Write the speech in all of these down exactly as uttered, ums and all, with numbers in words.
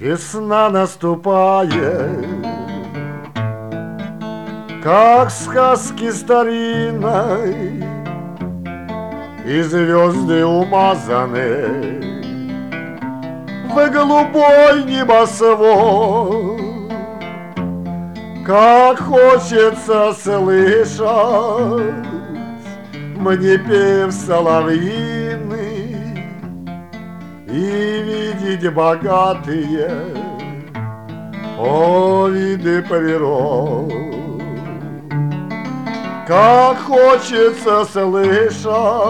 Весна наступает, как в сказке старинной, и звезды умазаны в голубой небосвод. Как хочется слышать мне пев соловьиный и видеть богатые о виды природ. Как хочется слышать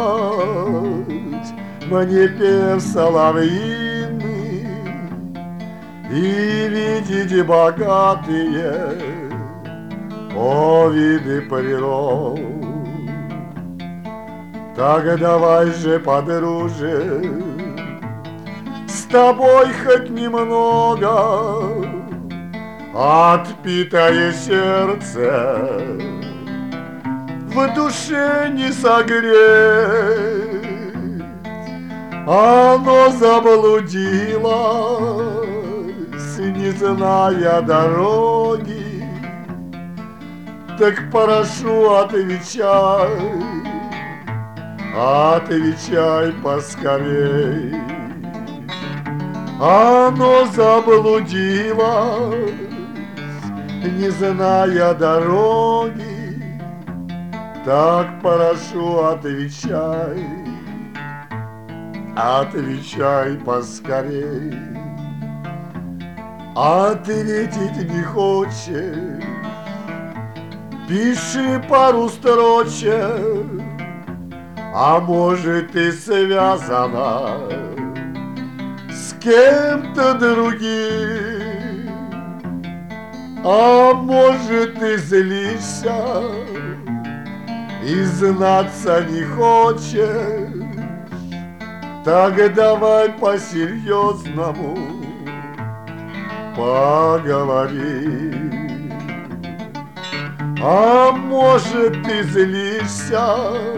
мне пев соловьиный и видеть богатые о виды природ. Так давай же, подружи, с тобой хоть немного отпитое сердце в душе не согреть. Оно заблудилось, не зная дороги. Так прошу, отвечай, отвечай поскорей. Оно заблудилось, не зная дороги. Так прошу, отвечай, отвечай поскорей. Ответить не хочешь, пиши пару строчек, а может ты связана с кем-то другим, а может ты злишься и знаться не хочешь. Так давай по-серьезному поговорим. А может ты злишься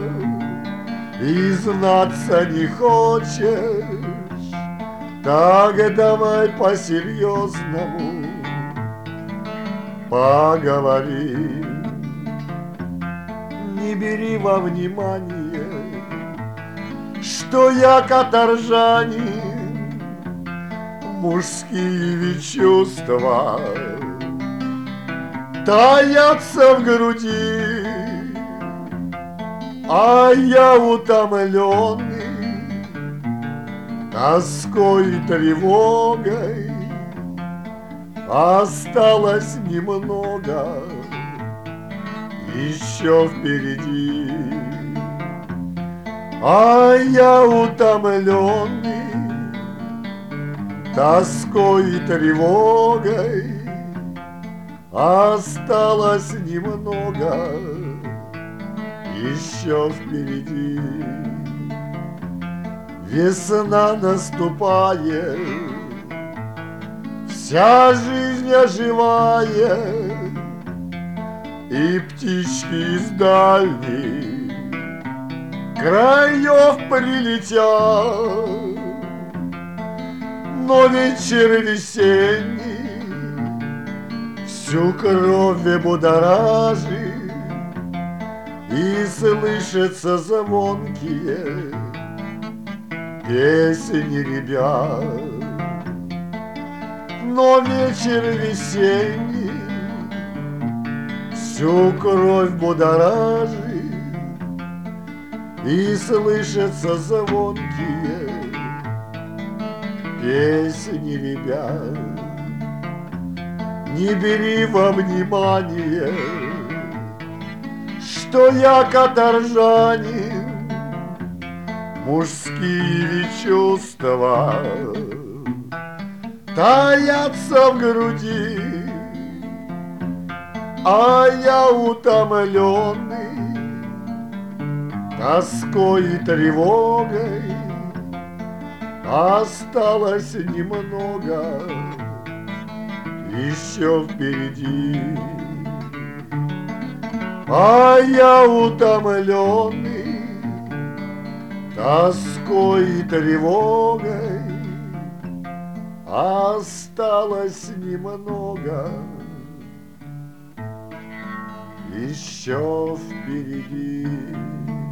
и знаться не хочешь. Так давай по-серьезному поговорим. Не бери во внимание, что я каторжанин. Мужские ведь чувства таятся в груди, а я утомленный тоской и тревогой. Осталось немного еще впереди, а я утомленный тоской и тревогой. Осталось немного еще впереди. Весна наступает, вся жизнь оживает, и птички из дальних краев прилетят. Но вечер весенний всю кровь будоражит, и слышатся звонкие песни ребят. Но вечер весенний всю кровь будоражит, и слышатся звонкие песни ребят. Не бери во внимание, что я каторжанин. Мужские ведь чувства таятся в груди, а я утомленный тоской и тревогой. Осталось немного еще впереди, а я утомленный тоской и тревогой. осталось немного, еще впереди.